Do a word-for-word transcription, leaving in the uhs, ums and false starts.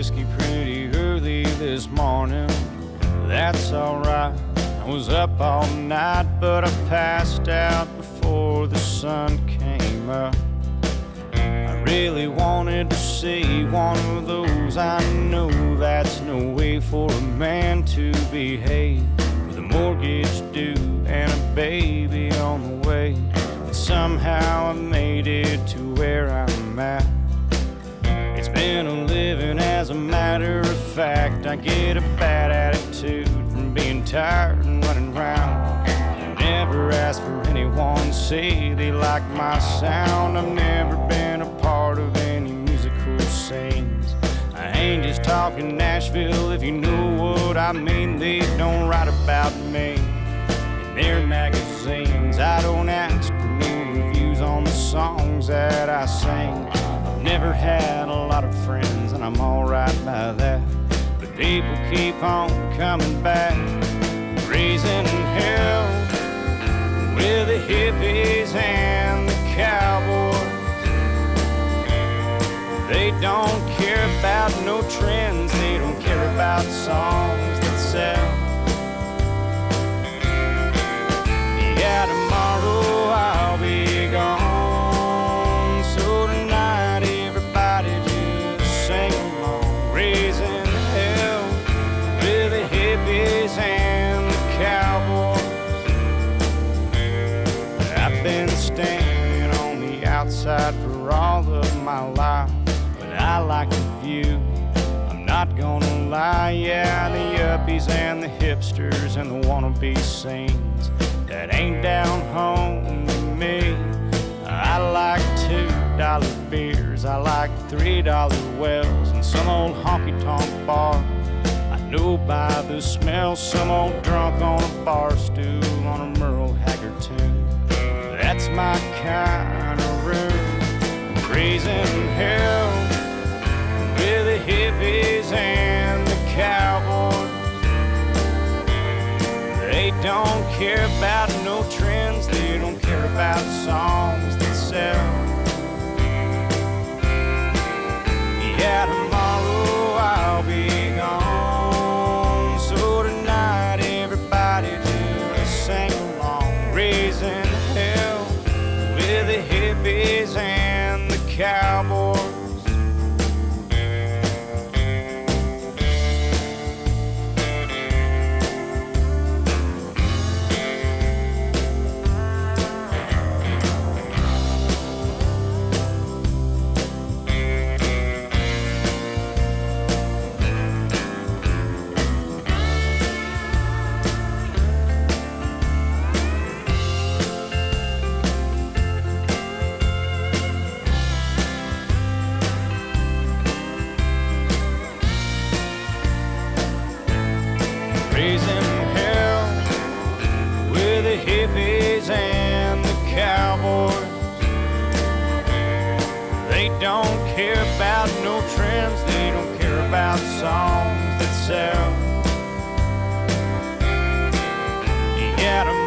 whiskey pretty early this morning. That's alright. I was up all night, but I passed out before the sun came up. I really wanted to see one of those. I know that's no way for a man to behave, with a mortgage due and a baby on the way. But somehow I made it to where I'm at. It's been a living as a matter of fact. I get a bad attitude from being tired and running round. I never ask for anyone, say they like my sound. I've never been a part of any musical scenes. I ain't just talking Nashville, if you know what I mean. They don't write about me in their magazines. I don't ask for new reviews on the songs that I sing. I've never had a lot of friends, and I'm alright by that. But people keep on coming back, raising hell with the hippies and the cowboys. They don't care about no trends, they don't care about songs that sell. Yeah, tomorrow I'll be gone, so tonight everybody just sing along, raising hell with the hippies and the cowboys. I've been standing on the outside for all of my life, but I like the view, I'm not gonna lie. Yeah, the yuppies and the hipsters and the wannabe scenes, that ain't down home to me. I like two dollar beers, I like three dollar wells, and some old honky-tonk bar I know by the smell. Some old drunk on a bar stool on a Merle Haggard tune. That's my kind of room, raising hell with the hippies and the cowboys. They don't care about no trends, they don't care about songs that sell. Yeah, tomorrow I'll be gone, so tonight everybody just sing along, raising hell with the hippies and the cowboys. Raising hell with the hippies and the cowboys. They don't care about no trends, they don't care about songs that sell. Yeah,